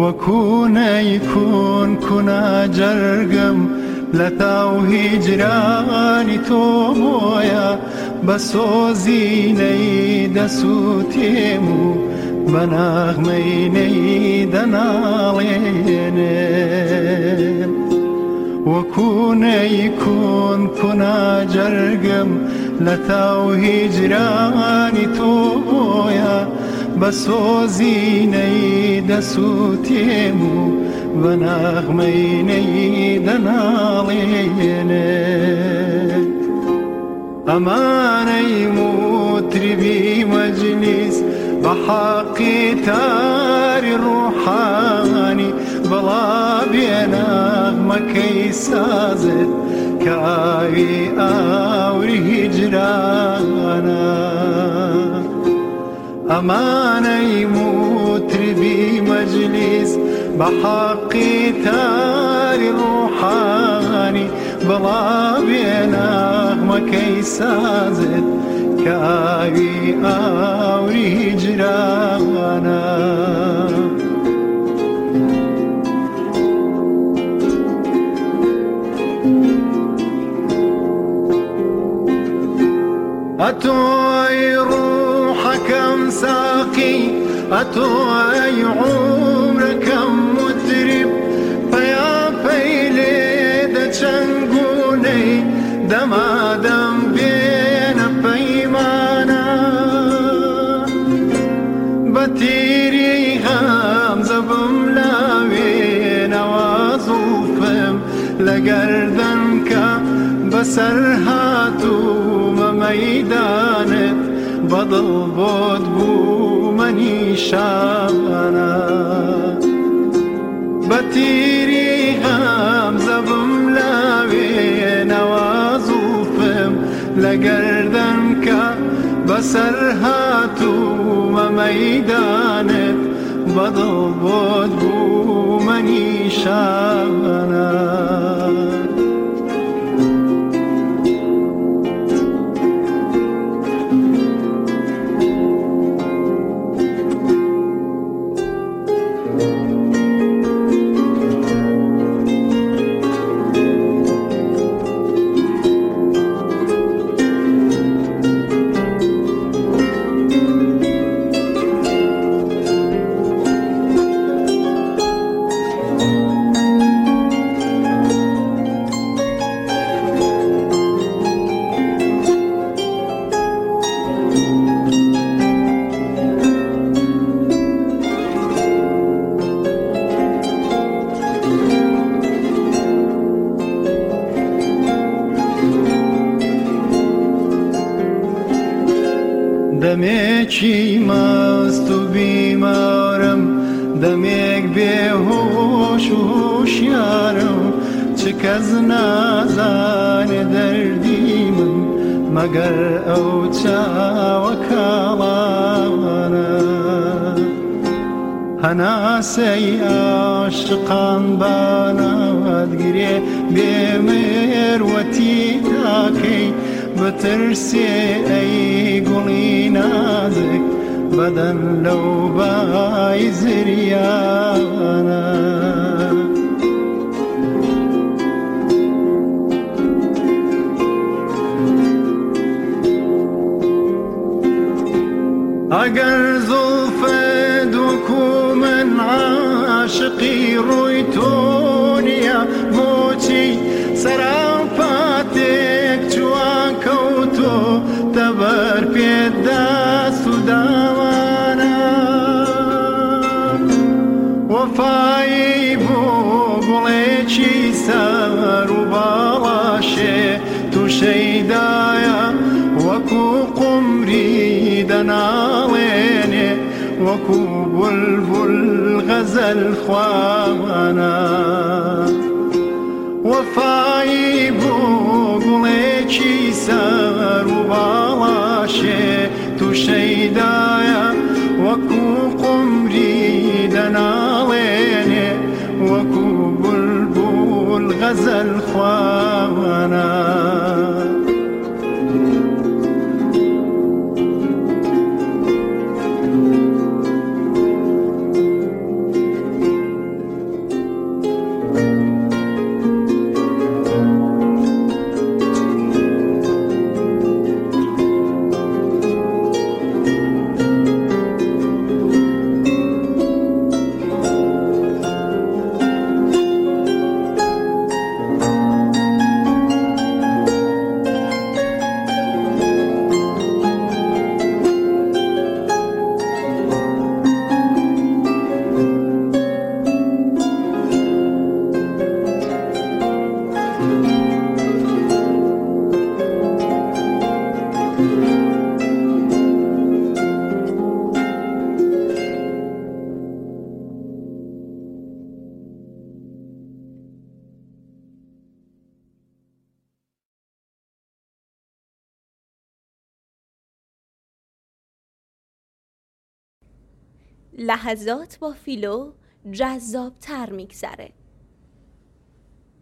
وەکوونەیکون کونا جەرگم لە تاو هیجرانی تۆ بۆیە بە سۆزینەی دەسووتێم و بە ناغمەینەی دەناڵێنێم وەکوونەیکون کونا جەرگم لە تاو هیجرانی تۆ بۆیە بە سۆزینەی دەسووتێم و بە ناغمەینەی دەناڵێنێم ئەمانەی موتریبی مەجلیس بە حەقی تاری ڕوحانی بەڵا بێناغمەکەی سازت کە ئاوی ئاوری هیجرانە ئەمانەی موتریبی مەجلیس بە حەقی تاری ڕوحانی بەڵا بێناغمەکەی سازت کە ئاوی ئاوری هیجرانە ئەتۆی ڕوحەکەم ساقی ئەتۆی عومرەکەم متریب پەیاپەی لێ دەچەنگونەی دەمادەم بێنە پەیمانە بە تیری هەمزە بم لاوێنەوە زوڵفم لە گەردەنکە بەسەر هاتوومە مەیدانت بەدڵ بۆت بوومە نیشانە بە تیری هەمزە بم لاوێنەوە زوڵفم لە گەردەنکە بەسەر هاتوومە مەیدانت بەدڵ بۆت بوومە نیشانە دەمێکی مەست و بیمارم دەمێک بێهۆش و هوشیارم چ کەس نازانێ دەردی من مەگەر ئەو چاوە کاڵانە هەناسەی عاشقان بانەوەدگرێ بێمێروەتی تاکەی بترسێ ئەی گوڵی نازک بەدەن لەو بای زریانە ئەگەر زوڵفت وەکو من عاشقی ڕووی تۆ نییە بۆچی سەراپاتێک جوان کەوتۆ تەبەر پێت دەست و داوانە وەفایی بۆ گوڵێکی سەر و باڵاشێ تووشەیدایە وەکو قومری دەناڵێنێ وەکو بولبول غەزەل خوانە وەفایی بۆ گوڵێکی سەر و باڵاشێ تووشەیدایە وەکو قومری دەناڵێنێ وەکو بولبول غەزەل خوانە لحظات با فیلو جذاب‌تر میگذره.